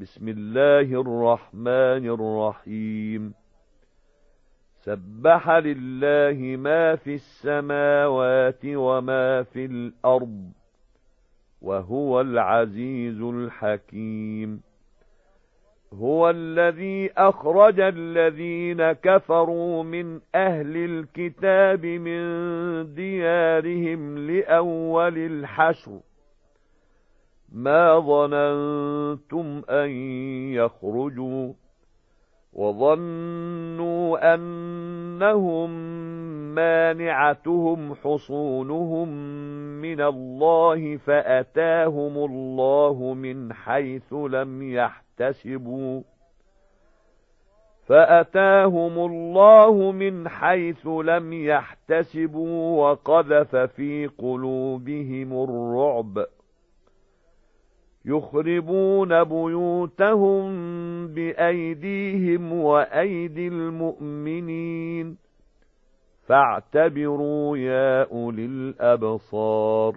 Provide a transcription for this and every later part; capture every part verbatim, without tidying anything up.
بسم الله الرحمن الرحيم سبح لله ما في السماوات وما في الأرض وهو العزيز الحكيم هو الذي أخرج الذين كفروا من أهل الكتاب من ديارهم لأول الحشر ما ظننتم أن يخرجوا وظنوا أنهم مانعتهم حصونهم من الله فأتاهم الله من حيث لم يحتسبوا فأتاهم الله من حيث لم يحتسبوا وقذف في قلوبهم الرعب يخربون بيوتهم بأيديهم وأيدي المؤمنين فاعتبروا يا أولي الأبصار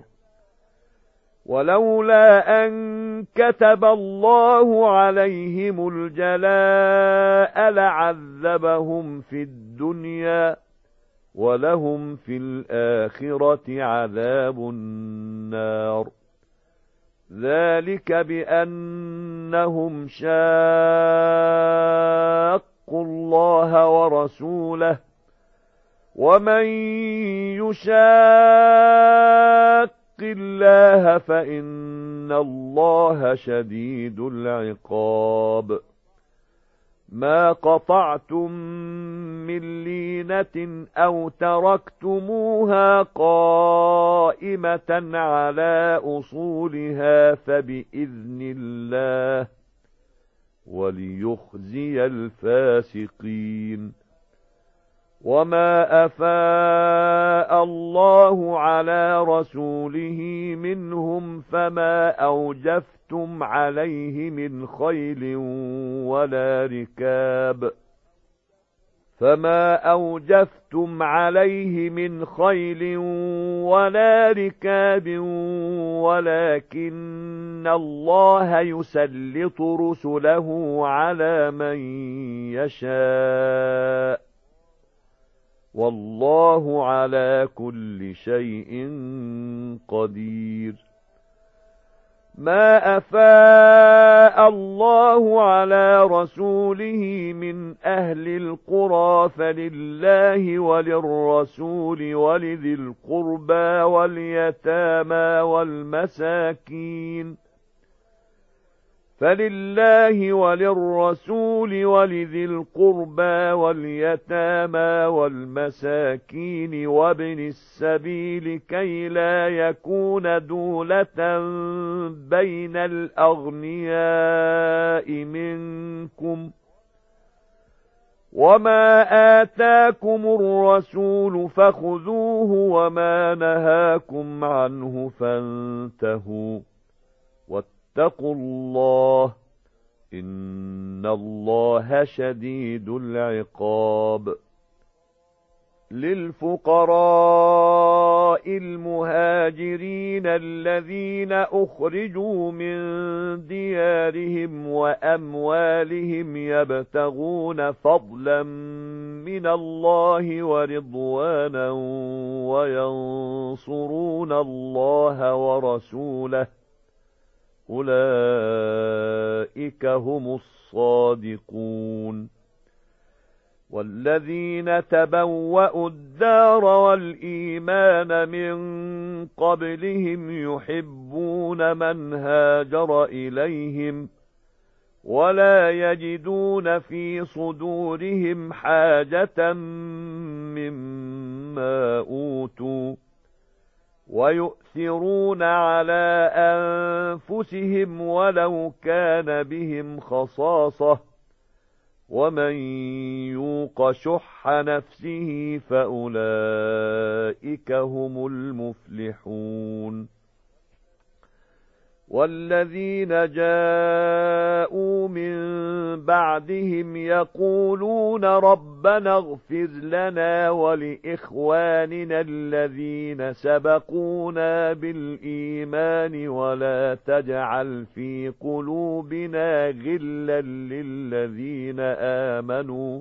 ولولا أن كتب الله عليهم الجلاء لعذبهم في الدنيا ولهم في الآخرة عذاب النار ذلك بأنهم شاقوا الله ورسوله ومن يشاق الله فإن الله شديد العقاب ما قطعتم من لينة أو تركتموها قائمة على أصولها فبإذن الله وليخزي الفاسقين وما أفاء الله على رسوله منهم فما أوجفتم عليه من خيل ولا ركاب فما أوجفتم عليه من خيل ولا ركاب ولكن الله يسلط رسله على من يشاء والله على كل شيء قدير ما أفاء الله على رسوله من أهل القرى فلله وللرسول ولذي القربى واليتامى والمساكين فلله وللرسول ولذي القربى واليتامى والمساكين وابن السبيل كي لا يكون دولة بين الأغنياء منكم وما آتاكم الرسول فخذوه وما نهاكم عنه فانتهوا واتقوا الله إن الله شديد العقاب للفقراء المهاجرين الذين أخرجوا من ديارهم وأموالهم يبتغون فضلا من الله ورضوانا وينصرون الله ورسوله أولئك هم الصادقون والذين تبوأوا الدار والإيمان من قبلهم يحبون من هاجر إليهم ولا يجدون في صدورهم حاجة مما أوتوا ويؤثرون على أنفسهم ولو كان بهم خصاصة ومن يوق شح نفسه فأولئك هم المفلحون والذين جاءوا من بعدهم يقولون ربنا اغفر لنا ولإخواننا الذين سبقونا بالإيمان ولا تجعل في قلوبنا غلا للذين آمنوا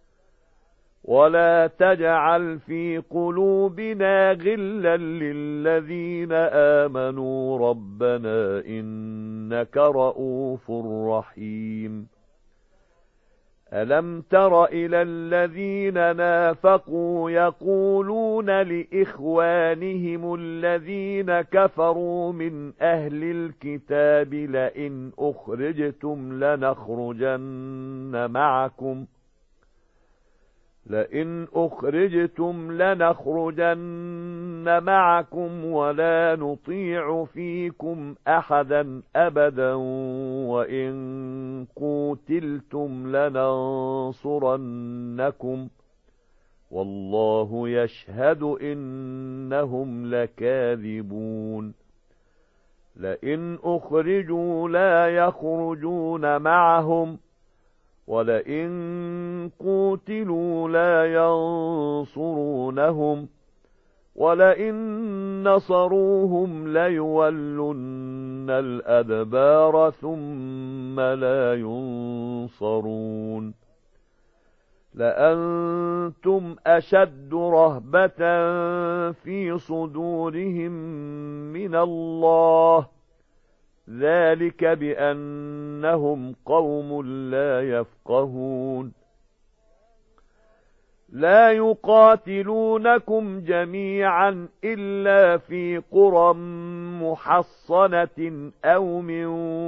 ولا تجعل في قلوبنا غلا للذين آمنوا ربنا إنك رؤوف رحيم ألم تر إلى الذين نافقوا يقولون لإخوانهم الذين كفروا من أهل الكتاب لئن أخرجتم لنخرجن معكم لئن أخرجتم لنخرجن معكم ولا نطيع فيكم أحدا أبدا وإن قوتلتم لننصرنكم والله يشهد إنهم لكاذبون لئن أخرجوا لا يخرجون معهم ولئن قوتلوا لا ينصرونهم ولئن نصروهم ليولن الأدبار ثم لا ينصرون لأنتم أشد رهبة في صدورهم من الله ذلك بأنهم قوم لا يفقهون لا يقاتلونكم جميعا إلا في قرى محصنة أو من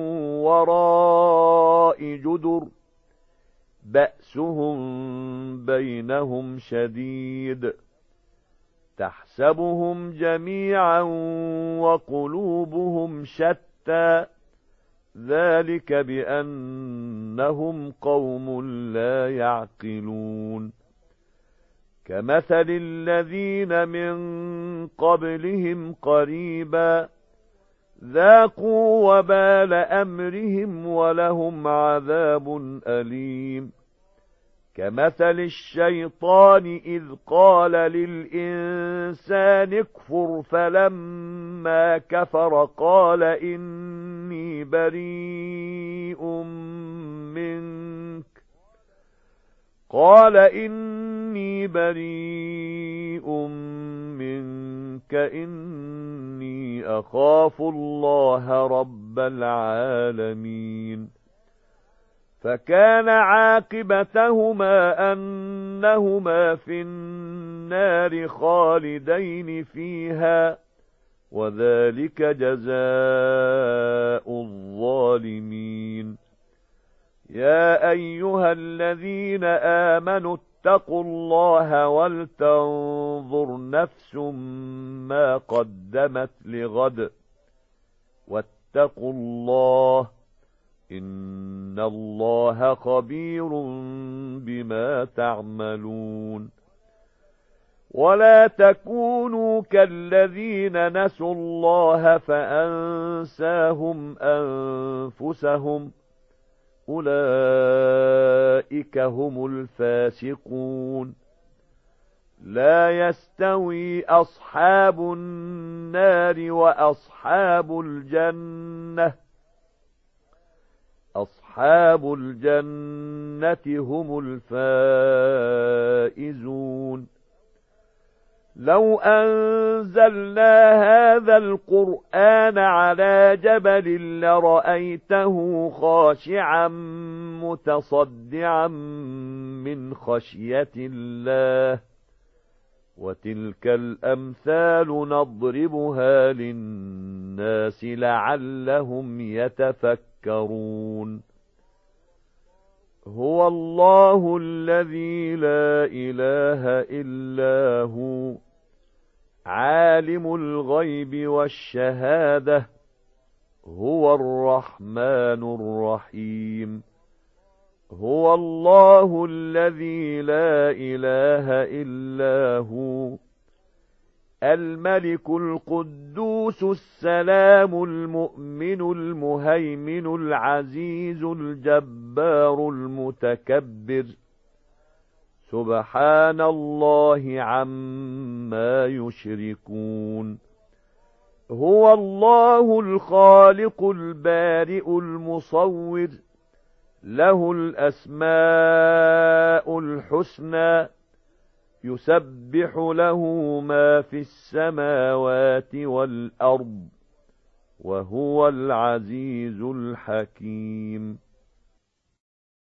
وراء جدر بأسهم بينهم شديد تحسبهم جميعا وقلوبهم شتى ذلك بأنهم قوم لا يعقلون كمثل الذين من قبلهم قريبا ذاقوا وبال أمرهم ولهم عذاب أليم كمثل الشيطان إذ قال للإنسان اكفر فلما كفر قال إني بريء منك قال إني بريء منك إني أخاف الله رب العالمين فكان عاقبتهما أنهما في النار خالدين فيها وذلك جزاء الظالمين يا أيها الذين آمنوا اتقوا الله ولتنظر نفس ما قدمت لغد واتقوا الله إن الله خبير بما تعملون ولا تكونوا كالذين نسوا الله فأنساهم أنفسهم أولئك هم الفاسقون لا يستوي أصحاب النار وأصحاب الجنة أصحاب الجنة هم الفائزون لو أنزلنا هذا القرآن على جبل لرأيته خاشعا متصدعا من خشية الله وتلك الأمثال نضربها للناس لعلهم يتفكرون هو الله الذي لا إله إلا هو عالم الغيب والشهادة هو الرحمن الرحيم هو الله الذي لا إله إلا هو الملك القدوس السلام المؤمن المهيمن العزيز الجبار المتكبر سبحان الله عما يشركون هو الله الخالق البارئ المصور له الأسماء الحسنى يسبح له ما في السماوات والأرض وهو العزيز الحكيم